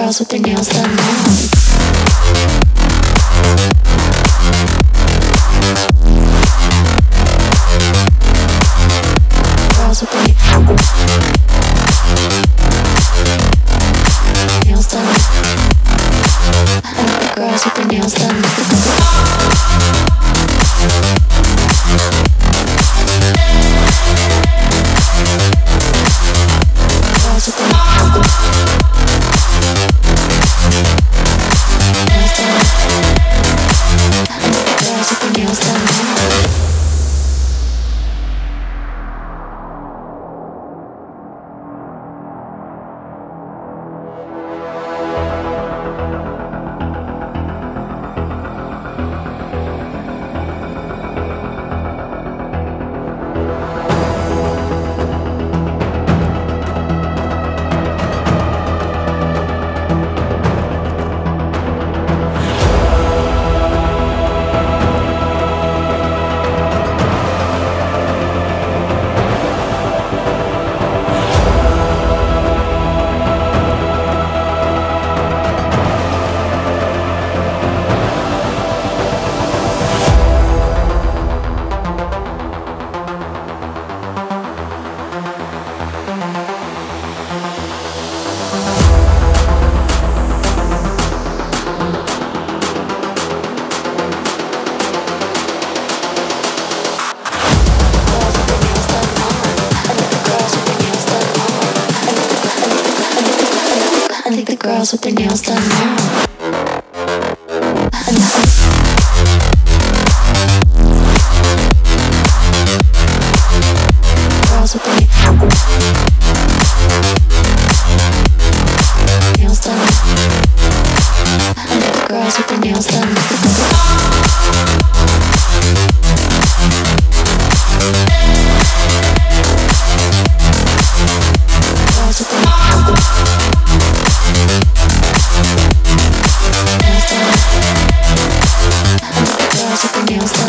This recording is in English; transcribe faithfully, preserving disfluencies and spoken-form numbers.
girls with their nails done now. Girls with their nails done. I like the girls with their nails done. Girls with their nails done now. I think the girls with their nails done now. Girls with their nails done. I think the girls with their nails done. Girls with their nails done.